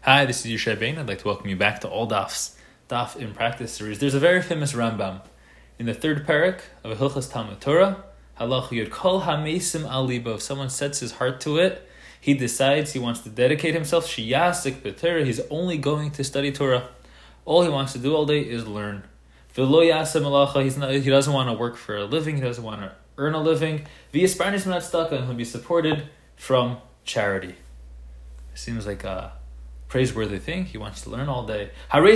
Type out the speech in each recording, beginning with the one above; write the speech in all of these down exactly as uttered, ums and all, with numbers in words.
Hi, this is Yishai Bain. I'd like to welcome you back to All Daf's Daf in Practice series. There's a very famous Rambam in the third parak of Hilchos Talmud Torah. Halach Yod Kol HaMeisim Al Libo. If someone sets his heart to it, he decides he wants to dedicate himself. Shiyasik b'Torah. He's only going to study Torah. All he wants to do all day is learn. V'lo yaseh melacha. He's not. He doesn't want to work for a living. He doesn't want to earn a living. V'yisparnis min tzedakah, and he'll be supported from charity. It seems like a praiseworthy thing. He wants to learn all day.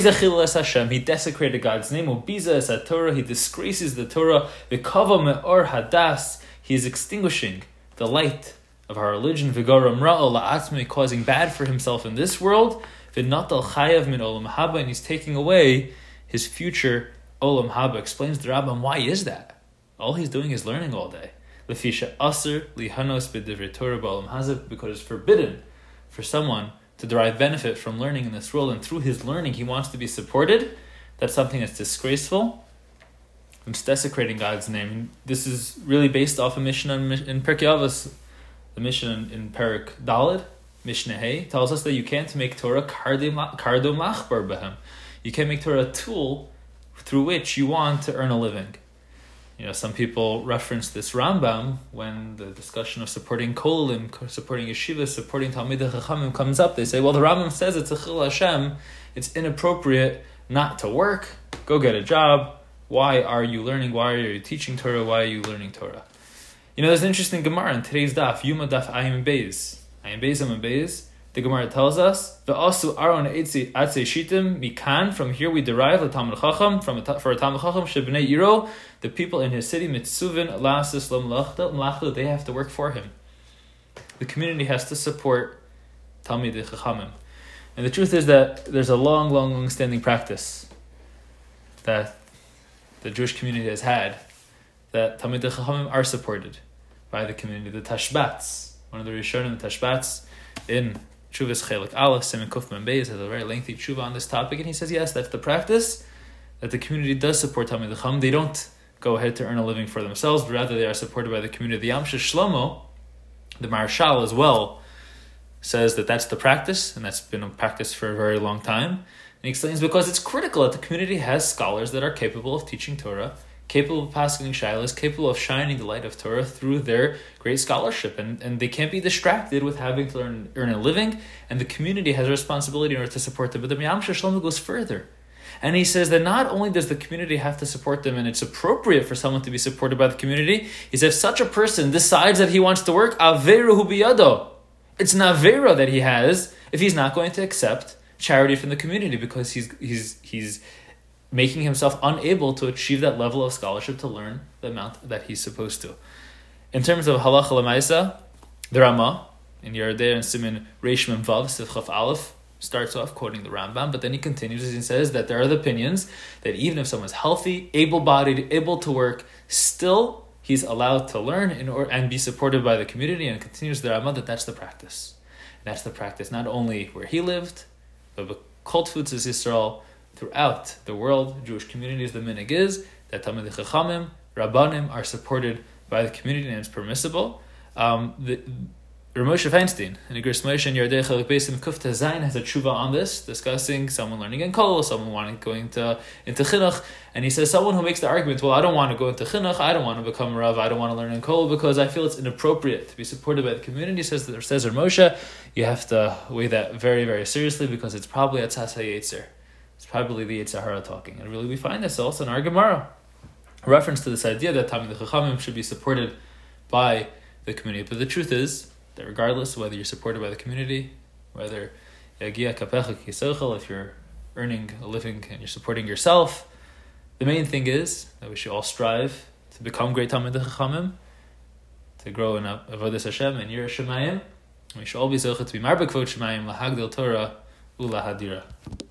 Hashem. He desecrated God's name. Ubiza es Torah. He disgraces the Torah. V'kava me'or hadas. He is extinguishing the light of our religion. V'garam ra'ol la'atzmi, causing bad for himself in this world. V'natal chayav min olam haba, and he's taking away his future olam haba. Explains the Rambam, why is that? All he's doing is learning all day. Lefisha aser lihanos b'divrei Torah ba'olam hazeh, because it's forbidden for someone to derive benefit from learning in this world, and through his learning he wants to be supported. That's something that's disgraceful. It's desecrating God's name. This is really based off a Mishnah in Pirkei Avos. The Mishnah in, in Perik Daled, Mishnah Hey, tells us that you can't make Torah kardom lachbar behem. You can't make Torah a tool through which you want to earn a living. You know, some people reference this Rambam when the discussion of supporting kolim, supporting yeshivas, supporting Talmidei Chachamim comes up. They say, well, the Rambam says it's a chil Hashem. It's inappropriate not to work. Go get a job. Why are you learning? Why are you teaching Torah? Why are you learning Torah? You know, there's an interesting Gemara in today's daf, Yuma daf Ayim Beis. Ayim Beis, Ayim Beis. The Gemara tells us, "Ve'asu aron atzei shitim mikan." From here we derive the Talmud Chacham from a, for a Talmud Chacham shebnei Yiro, the people in his city mitzuvin lasis lo melachta. They have to work for him. The community has to support Talmidei Chachamim, and the truth is that there's a long, long, long-standing practice that the Jewish community has had, that Talmidei Chachamim are supported by the community. The Tashbats, one of the Rishonim, the Tashbats in Chuvas Chelik Aleph, Siman Kuf Mem Beis, has a very lengthy tshuva on this topic, and he says, yes, that's the practice, that the community does support Talmidei Chachamim. They don't go ahead to earn a living for themselves, but rather they are supported by the community. The Yamsha Shlomo, the Marshal as well, says that that's the practice, and that's been a practice for a very long time. And he explains because it's critical that the community has scholars that are capable of teaching Torah, capable of passing shilas, capable of shining the light of Torah through their great scholarship. And, and they can't be distracted with having to learn, earn a living, and the community has a responsibility in order to support them. But the Yamsha Shlomo goes further. And he says that not only does the community have to support them, and it's appropriate for someone to be supported by the community, he says if such a person decides that he wants to work, averu hu biyado. It's an avera that he has if he's not going to accept charity from the community, because he's he's he's making himself unable to achieve that level of scholarship to learn the amount that he's supposed to. In terms of halacha l'maisa, the Rama in Yeridei and Siman Reish Mem Vav Sif Chaf Aleph starts off quoting the Rambam, but then he continues and says that there are the opinions that even if someone's healthy, able-bodied, able to work, still he's allowed to learn in order and be supported by the community. And continues the Rambam that that's the practice. And that's the practice not only where he lived, but Kol Tfutzas Yisrael, throughout the world, Jewish communities, the minig is that Talmidei Chachamim, Rabbanim are supported by the community, and it's permissible. Um, the Rav Moshe Feinstein in Igros Moshe and Yeridei Chelik Beis and Kuf Zayin has a tshuva on this, discussing someone learning in Kol, someone wanting going to into Chinuch, and he says someone who makes the argument, well, I don't want to go into Chinuch, I don't want to become a Rav, I don't want to learn in Kol because I feel it's inappropriate to be supported by the community. Says that says Rav Moshe, you have to weigh that very, very seriously, because it's probably a Tzas HaYetzer. It's probably the Yetzer Hara talking. And really we find this also in our Gemara. A reference to this idea that Talmidei Chachamim should be supported by the community. But the truth is that regardless of whether you're supported by the community, whether Yagia Kapecha Kisechel, if you're earning a living and you're supporting yourself, the main thing is that we should all strive to become great Talmidei Chachamim, to grow in Avodas Hashem and Yiras Shamayim. We should all be zocheh to be marbek kvod Shamayim, lahagdil Torah, ulahadira.